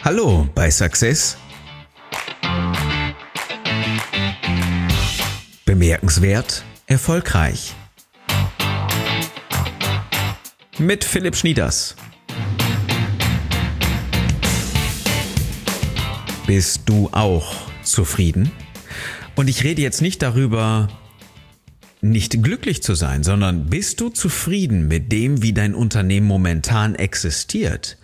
Hallo bei Success. Bemerkenswert, erfolgreich. Mit Philipp Schnieders. Bist du auch zufrieden? Und ich rede jetzt nicht darüber, nicht glücklich zu sein, sondern bist du zufrieden mit dem, wie dein Unternehmen momentan existiert?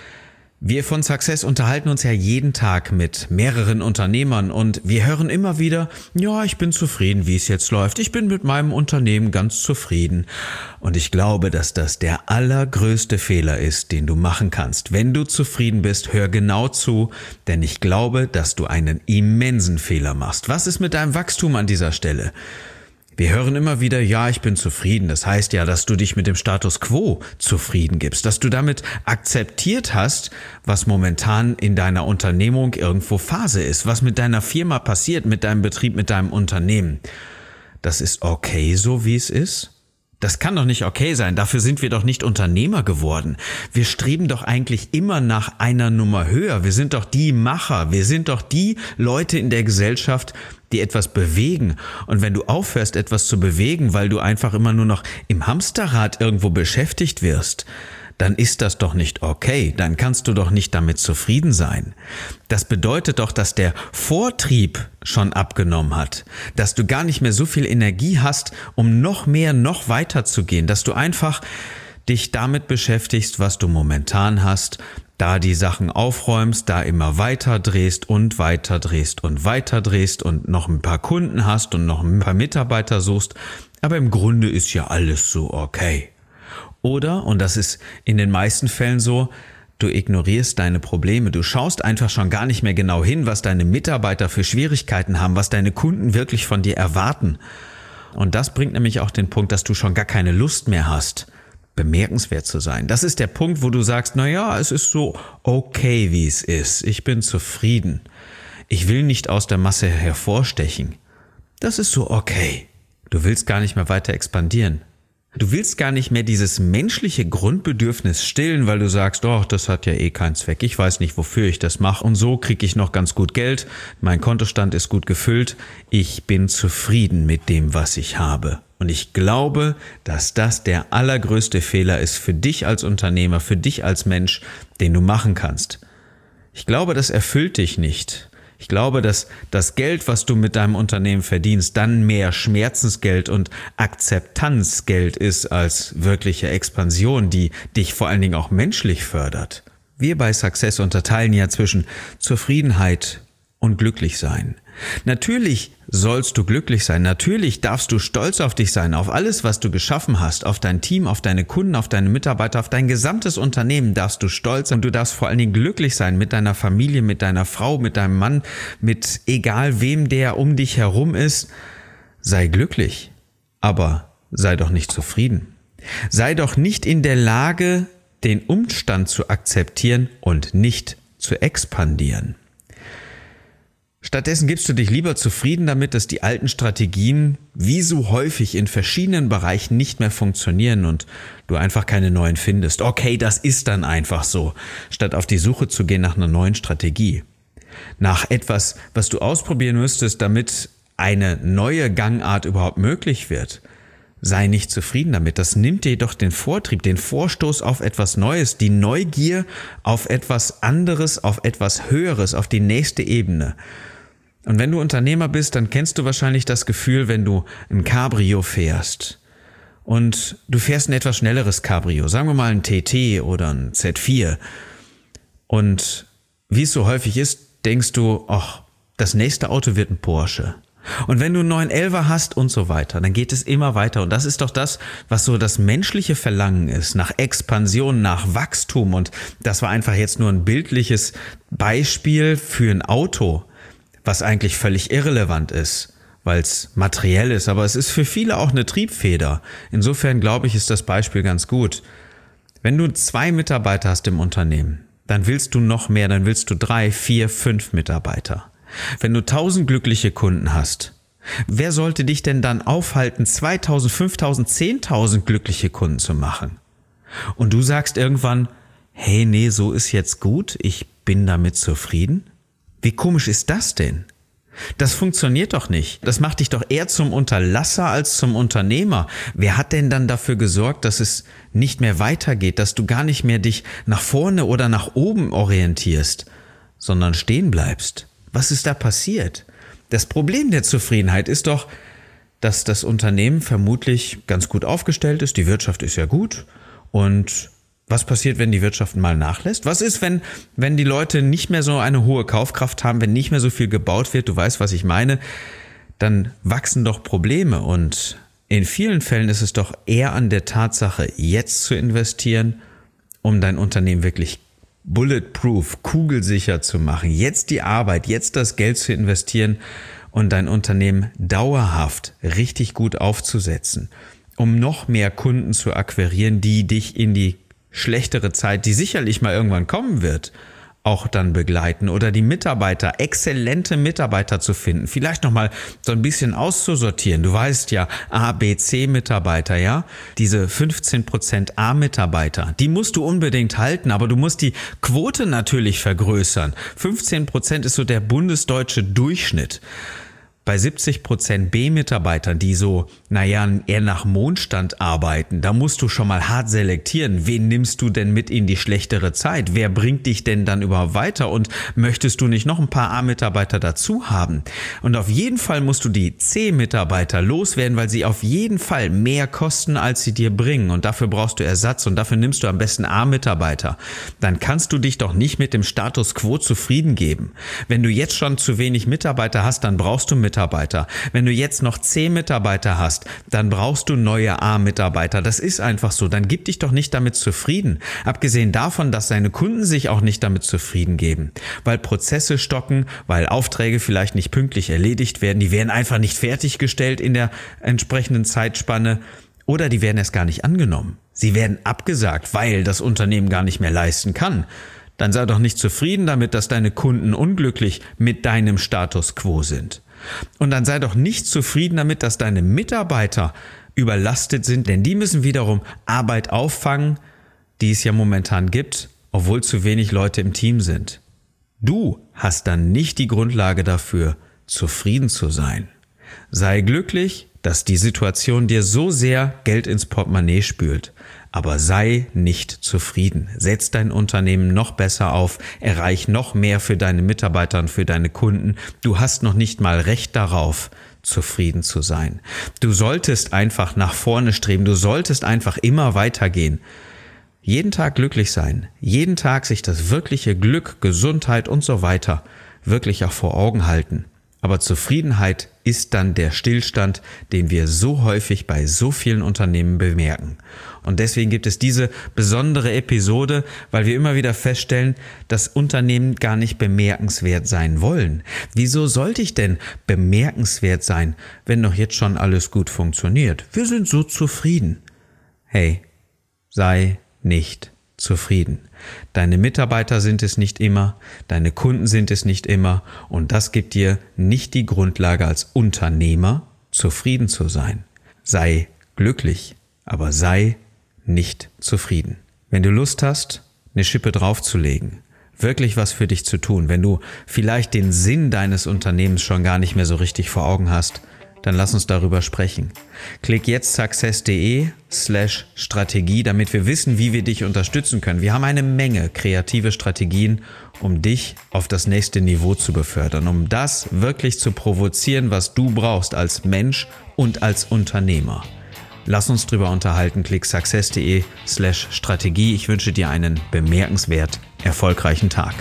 Wir von Success unterhalten uns ja jeden Tag mit mehreren Unternehmern und wir hören immer wieder, ja, ich bin zufrieden, wie es jetzt läuft. Ich bin mit meinem Unternehmen ganz zufrieden. Und ich glaube, dass das der allergrößte Fehler ist, den du machen kannst. Wenn du zufrieden bist, hör genau zu, denn ich glaube, dass du einen immensen Fehler machst. Was ist mit deinem Wachstum an dieser Stelle? Wir hören immer wieder, ja, ich bin zufrieden. Das heißt ja, dass du dich mit dem Status quo zufrieden gibst, dass du damit akzeptiert hast, was momentan in deiner Unternehmung irgendwo Phase ist, was mit deiner Firma passiert, mit deinem Betrieb, mit deinem Unternehmen. Das ist okay, so wie es ist? Das kann doch nicht okay sein, dafür sind wir doch nicht Unternehmer geworden. Wir streben doch eigentlich immer nach einer Nummer höher. Wir sind doch die Macher, wir sind doch die Leute in der Gesellschaft, die etwas bewegen. Und wenn du aufhörst, etwas zu bewegen, weil du einfach immer nur noch im Hamsterrad irgendwo beschäftigt wirst, dann ist das doch nicht okay, dann kannst du doch nicht damit zufrieden sein. Das bedeutet doch, dass der Vortrieb schon abgenommen hat, dass du gar nicht mehr so viel Energie hast, um noch mehr, noch weiter zu gehen, dass du einfach dich damit beschäftigst, was du momentan hast, da die Sachen aufräumst, da immer weiter drehst und weiter drehst und weiter drehst und noch ein paar Kunden hast und noch ein paar Mitarbeiter suchst, aber im Grunde ist ja alles so okay. Oder, und das ist in den meisten Fällen so, du ignorierst deine Probleme. Du schaust einfach schon gar nicht mehr genau hin, was deine Mitarbeiter für Schwierigkeiten haben, was deine Kunden wirklich von dir erwarten. Und das bringt nämlich auch den Punkt, dass du schon gar keine Lust mehr hast, bemerkenswert zu sein. Das ist der Punkt, wo du sagst, naja, es ist so okay, wie es ist. Ich bin zufrieden. Ich will nicht aus der Masse hervorstechen. Das ist so okay. Du willst gar nicht mehr weiter expandieren. Du willst gar nicht mehr dieses menschliche Grundbedürfnis stillen, weil du sagst, oh, das hat ja eh keinen Zweck. Ich weiß nicht, wofür ich das mache. Und so kriege ich noch ganz gut Geld. Mein Kontostand ist gut gefüllt. Ich bin zufrieden mit dem, was ich habe. Und ich glaube, dass das der allergrößte Fehler ist für dich als Unternehmer, für dich als Mensch, den du machen kannst. Ich glaube, das erfüllt dich nicht. Ich glaube, dass das Geld, was du mit deinem Unternehmen verdienst, dann mehr Schmerzensgeld und Akzeptanzgeld ist als wirkliche Expansion, die dich vor allen Dingen auch menschlich fördert. Wir bei Success unterteilen ja zwischen Zufriedenheit und glücklich sein. Natürlich sollst du glücklich sein, natürlich darfst du stolz auf dich sein, auf alles, was du geschaffen hast, auf dein Team, auf deine Kunden, auf deine Mitarbeiter, auf dein gesamtes Unternehmen darfst du stolz sein und du darfst vor allen Dingen glücklich sein mit deiner Familie, mit deiner Frau, mit deinem Mann, mit egal wem, der um dich herum ist. Sei glücklich, aber sei doch nicht zufrieden. Sei doch nicht in der Lage, den Umstand zu akzeptieren und nicht zu expandieren. Stattdessen gibst du dich lieber zufrieden damit, dass die alten Strategien wie so häufig in verschiedenen Bereichen nicht mehr funktionieren und du einfach keine neuen findest. Okay, das ist dann einfach so, statt auf die Suche zu gehen nach einer neuen Strategie. Nach etwas, was du ausprobieren müsstest, damit eine neue Gangart überhaupt möglich wird. Sei nicht zufrieden damit. Das nimmt dir doch den Vortrieb, den Vorstoß auf etwas Neues, die Neugier auf etwas anderes, auf etwas Höheres, auf die nächste Ebene. Und wenn du Unternehmer bist, dann kennst du wahrscheinlich das Gefühl, wenn du ein Cabrio fährst und du fährst ein etwas schnelleres Cabrio, sagen wir mal ein TT oder ein Z4 und wie es so häufig ist, denkst du, ach, das nächste Auto wird ein Porsche. Und wenn du einen 911er hast und so weiter, dann geht es immer weiter. Und das ist doch das, was so das menschliche Verlangen ist, nach Expansion, nach Wachstum. Und das war einfach jetzt nur ein bildliches Beispiel für ein Auto, was eigentlich völlig irrelevant ist, weil es materiell ist. Aber es ist für viele auch eine Triebfeder. Insofern glaube ich, ist das Beispiel ganz gut. Wenn du 2 Mitarbeiter hast im Unternehmen, dann willst du noch mehr, dann willst du 3, 4, 5 Mitarbeiter. Wenn du 1000 glückliche Kunden hast, wer sollte dich denn dann aufhalten, 2000, 5000, 10.000 glückliche Kunden zu machen? Und du sagst irgendwann, hey, nee, so ist jetzt gut, ich bin damit zufrieden? Wie komisch ist das denn? Das funktioniert doch nicht. Das macht dich doch eher zum Unterlasser als zum Unternehmer. Wer hat denn dann dafür gesorgt, dass es nicht mehr weitergeht, dass du gar nicht mehr dich nach vorne oder nach oben orientierst, sondern stehen bleibst? Was ist da passiert? Das Problem der Zufriedenheit ist doch, dass das Unternehmen vermutlich ganz gut aufgestellt ist, die Wirtschaft ist ja gut und was passiert, wenn die Wirtschaft mal nachlässt? Was ist, wenn die Leute nicht mehr so eine hohe Kaufkraft haben, wenn nicht mehr so viel gebaut wird, du weißt, was ich meine, dann wachsen doch Probleme und in vielen Fällen ist es doch eher an der Tatsache, jetzt zu investieren, um dein Unternehmen wirklich bulletproof, kugelsicher zu machen, jetzt die Arbeit, jetzt das Geld zu investieren und dein Unternehmen dauerhaft richtig gut aufzusetzen, um noch mehr Kunden zu akquirieren, die dich in die schlechtere Zeit, die sicherlich mal irgendwann kommen wird, auch dann begleiten oder die Mitarbeiter, exzellente Mitarbeiter zu finden, vielleicht nochmal so ein bisschen auszusortieren. Du weißt ja, A, B, C Mitarbeiter, ja, diese 15% A-Mitarbeiter, die musst du unbedingt halten, aber du musst die Quote natürlich vergrößern. 15% ist so der bundesdeutsche Durchschnitt. Bei 70% B-Mitarbeitern, die so, eher nach Mondstand arbeiten, da musst du schon mal hart selektieren. Wen nimmst du denn mit in die schlechtere Zeit? Wer bringt dich denn dann überhaupt weiter? Und möchtest du nicht noch ein paar A-Mitarbeiter dazu haben? Und auf jeden Fall musst du die C-Mitarbeiter loswerden, weil sie auf jeden Fall mehr kosten, als sie dir bringen. Und dafür brauchst du Ersatz und dafür nimmst du am besten A-Mitarbeiter. Dann kannst du dich doch nicht mit dem Status quo zufrieden geben. Wenn du jetzt schon zu wenig Mitarbeiter hast, dann brauchst du Mitarbeiter. Wenn du jetzt noch C-Mitarbeiter hast, dann brauchst du neue A-Mitarbeiter. Das ist einfach so. Dann gib dich doch nicht damit zufrieden. Abgesehen davon, dass deine Kunden sich auch nicht damit zufrieden geben. Weil Prozesse stocken, weil Aufträge vielleicht nicht pünktlich erledigt werden. Die werden einfach nicht fertiggestellt in der entsprechenden Zeitspanne. Oder die werden erst gar nicht angenommen. Sie werden abgesagt, weil das Unternehmen gar nicht mehr leisten kann. Dann sei doch nicht zufrieden damit, dass deine Kunden unglücklich mit deinem Status quo sind. Und dann sei doch nicht zufrieden damit, dass deine Mitarbeiter überlastet sind, denn die müssen wiederum Arbeit auffangen, die es ja momentan gibt, obwohl zu wenig Leute im Team sind. Du hast dann nicht die Grundlage dafür, zufrieden zu sein. Sei glücklich, dass die Situation dir so sehr Geld ins Portemonnaie spült. Aber sei nicht zufrieden. Setz dein Unternehmen noch besser auf, erreich noch mehr für deine Mitarbeiter und für deine Kunden. Du hast noch nicht mal Recht darauf, zufrieden zu sein. Du solltest einfach nach vorne streben, du solltest einfach immer weitergehen. Jeden Tag glücklich sein, jeden Tag sich das wirkliche Glück, Gesundheit und so weiter wirklich auch vor Augen halten. Aber Zufriedenheit ist dann der Stillstand, den wir so häufig bei so vielen Unternehmen bemerken. Und deswegen gibt es diese besondere Episode, weil wir immer wieder feststellen, dass Unternehmen gar nicht bemerkenswert sein wollen. Wieso sollte ich denn bemerkenswert sein, wenn doch jetzt schon alles gut funktioniert? Wir sind so zufrieden. Hey, sei nicht zufrieden. Deine Mitarbeiter sind es nicht immer, deine Kunden sind es nicht immer und das gibt dir nicht die Grundlage als Unternehmer zufrieden zu sein. Sei glücklich, aber sei nicht zufrieden. Wenn du Lust hast, eine Schippe draufzulegen, wirklich was für dich zu tun, wenn du vielleicht den Sinn deines Unternehmens schon gar nicht mehr so richtig vor Augen hast, dann lass uns darüber sprechen. Klick jetzt success.de/Strategie, damit wir wissen, wie wir dich unterstützen können. Wir haben eine Menge kreative Strategien, um dich auf das nächste Niveau zu befördern, um das wirklich zu provozieren, was du brauchst als Mensch und als Unternehmer. Lass uns drüber unterhalten. Klick success.de/Strategie. Ich wünsche dir einen bemerkenswert erfolgreichen Tag.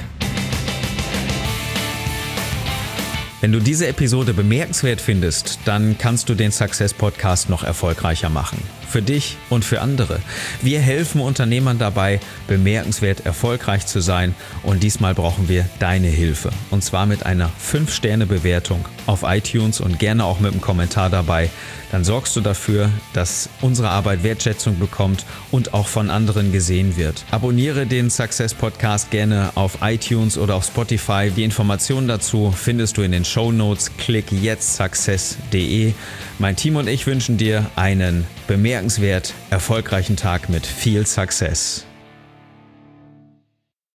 Wenn du diese Episode bemerkenswert findest, dann kannst du den Success Podcast noch erfolgreicher machen. Für dich und für andere. Wir helfen Unternehmern dabei, bemerkenswert erfolgreich zu sein und diesmal brauchen wir deine Hilfe. Und zwar mit einer 5-Sterne-Bewertung auf iTunes und gerne auch mit einem Kommentar dabei. Dann sorgst du dafür, dass unsere Arbeit Wertschätzung bekommt und auch von anderen gesehen wird. Abonniere den Success Podcast gerne auf iTunes oder auf Spotify. Die Informationen dazu findest du in den Shownotes. Klick jetzt success.de. Mein Team und ich wünschen dir einen bemerkenswert erfolgreichen Tag mit viel Success.